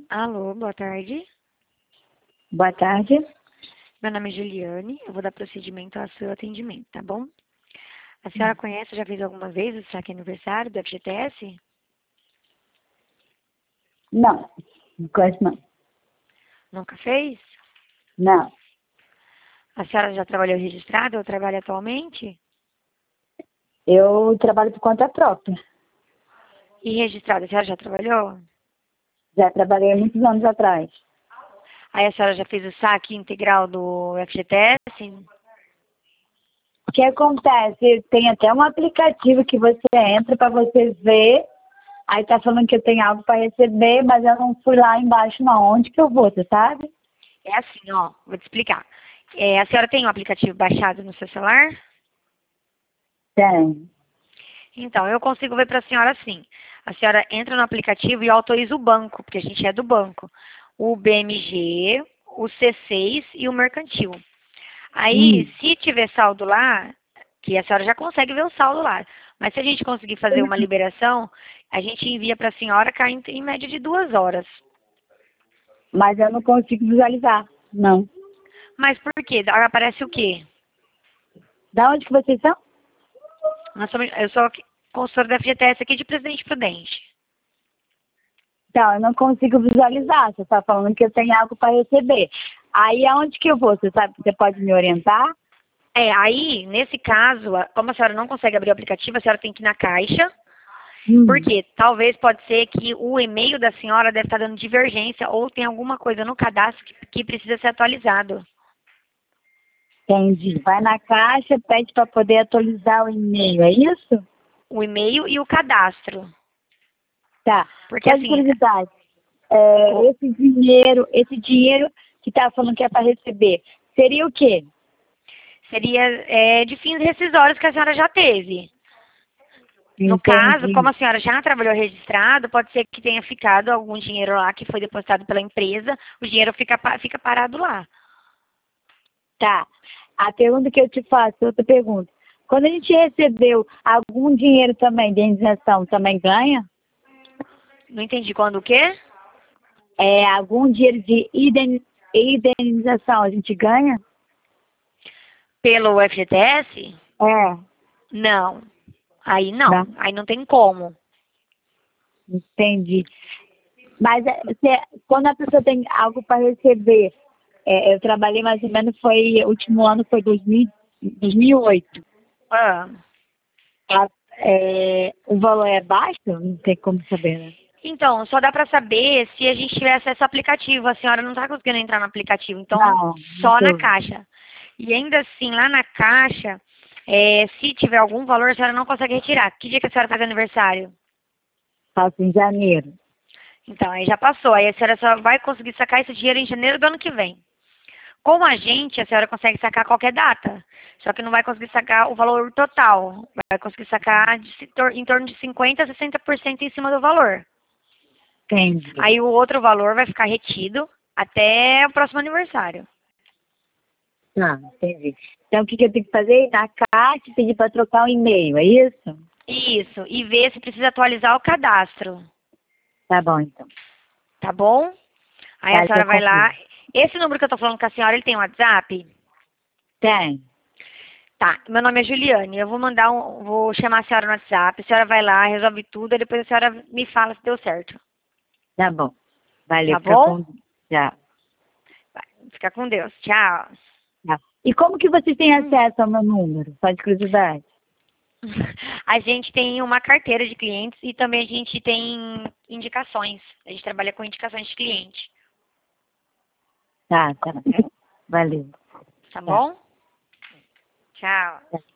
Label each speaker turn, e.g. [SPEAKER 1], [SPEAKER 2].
[SPEAKER 1] Alô, boa tarde.
[SPEAKER 2] Boa tarde.
[SPEAKER 1] Meu nome é Juliane. Eu vou dar procedimento ao seu atendimento, tá bom? A senhora conhece, já fez alguma vez o saque aniversário do FGTS?
[SPEAKER 2] Não conheço não.
[SPEAKER 1] Nunca fez?
[SPEAKER 2] Não.
[SPEAKER 1] A senhora já trabalhou registrada ou trabalha atualmente?
[SPEAKER 2] Eu trabalho por conta própria.
[SPEAKER 1] E registrada, a senhora já trabalhou?
[SPEAKER 2] Já trabalhei há muitos anos atrás.
[SPEAKER 1] Aí a senhora já fez o saque integral do FGTS?
[SPEAKER 2] O que acontece? Tem até um aplicativo que você entra para você ver. Aí tá falando que eu tenho algo para receber, mas eu não fui lá embaixo não. Onde que eu vou, você sabe?
[SPEAKER 1] É assim, ó, vou te explicar. A senhora tem um aplicativo baixado no seu celular?
[SPEAKER 2] Tem.
[SPEAKER 1] Então, eu consigo ver para a senhora assim. A senhora entra no aplicativo e autoriza o banco, porque a gente é do banco. O BMG, o C6 e o mercantil. Aí, se tiver saldo lá, que a senhora já consegue ver o saldo lá. Mas se a gente conseguir fazer uma liberação, a gente envia para a senhora cá em média de 2 horas.
[SPEAKER 2] Mas eu não consigo visualizar. Não.
[SPEAKER 1] Mas por quê? Aparece o quê?
[SPEAKER 2] Da onde que vocês são?
[SPEAKER 1] Eu sou consultora da FGTS aqui de Presidente Prudente.
[SPEAKER 2] Então, eu não consigo visualizar. Você está falando que eu tenho algo para receber. Aí aonde que eu vou? Você sabe que você pode me orientar?
[SPEAKER 1] Aí, nesse caso, como a senhora não consegue abrir o aplicativo, a senhora tem que ir na caixa, porque talvez pode ser que o e-mail da senhora deve estar dando divergência ou tem alguma coisa no cadastro que precisa ser atualizado.
[SPEAKER 2] Entendi. Vai na caixa, pede para poder atualizar o e-mail, é isso?
[SPEAKER 1] O e-mail e o cadastro.
[SPEAKER 2] Tá.
[SPEAKER 1] Porque
[SPEAKER 2] Só de
[SPEAKER 1] assim,
[SPEAKER 2] curiosidade,
[SPEAKER 1] o-
[SPEAKER 2] esse dinheiro que tá falando que é para receber, seria o quê?
[SPEAKER 1] seria de fins rescisórios que a senhora já teve. No caso,
[SPEAKER 2] Entendi.
[SPEAKER 1] como a senhora já trabalhou registrado, pode ser que tenha ficado algum dinheiro lá que foi depositado pela empresa, o dinheiro fica parado lá.
[SPEAKER 2] Tá. A pergunta que eu te faço, outra pergunta. Quando a gente recebeu algum dinheiro também de indenização, também ganha?
[SPEAKER 1] Não entendi quando o quê?
[SPEAKER 2] Algum dinheiro de indenização a gente ganha?
[SPEAKER 1] Pelo FGTS?
[SPEAKER 2] É.
[SPEAKER 1] Não. Aí não.
[SPEAKER 2] Não.
[SPEAKER 1] Aí não tem como.
[SPEAKER 2] Entendi. Mas quando a pessoa tem algo para receber, eu trabalhei mais ou menos, o último ano foi 2008.
[SPEAKER 1] Ah.
[SPEAKER 2] O valor é baixo? Não tem como saber, né?
[SPEAKER 1] Então, só dá pra saber se a gente tiver acesso ao aplicativo. A senhora não tá conseguindo entrar no aplicativo, então
[SPEAKER 2] Não, não
[SPEAKER 1] só na
[SPEAKER 2] tô.
[SPEAKER 1] caixa. E ainda assim, lá na caixa, se tiver algum valor, a senhora não consegue retirar. Que dia que a senhora faz aniversário?
[SPEAKER 2] Faço em janeiro.
[SPEAKER 1] Então, aí já passou. Aí a senhora só vai conseguir sacar esse dinheiro em janeiro do ano que vem. Com a gente, a senhora consegue sacar qualquer data. Só que não vai conseguir sacar o valor total. Vai conseguir sacar em torno de 50% a 60% em cima do valor.
[SPEAKER 2] Entendi.
[SPEAKER 1] Aí o outro valor vai ficar retido até o próximo aniversário.
[SPEAKER 2] Ah, entendi. Então, o que eu tenho que fazer? Ir na caixa e pedir para trocar o e-mail, é isso?
[SPEAKER 1] Isso. E ver se precisa atualizar o cadastro.
[SPEAKER 2] Tá bom, então.
[SPEAKER 1] Tá bom? Aí a
[SPEAKER 2] Tá, já
[SPEAKER 1] senhora vai
[SPEAKER 2] confio.
[SPEAKER 1] lá. Esse número que eu tô falando com a senhora, ele tem WhatsApp?
[SPEAKER 2] Tem.
[SPEAKER 1] Tá. Meu nome é Juliane. Eu vou vou chamar a senhora no WhatsApp. A senhora vai lá, resolve tudo, e depois a senhora me fala se deu certo.
[SPEAKER 2] Tá bom. Valeu,
[SPEAKER 1] Tá
[SPEAKER 2] fica
[SPEAKER 1] bom?
[SPEAKER 2] com... Já.
[SPEAKER 1] Fica com Deus. Tchau.
[SPEAKER 2] Tá. E como que vocês têm acesso ao meu número? Só de curiosidade.
[SPEAKER 1] A gente tem uma carteira de clientes e também a gente tem indicações. A gente trabalha com indicações de cliente.
[SPEAKER 2] Tá. Valeu.
[SPEAKER 1] Tá
[SPEAKER 2] Tá.
[SPEAKER 1] bom? Tchau.
[SPEAKER 2] Tá.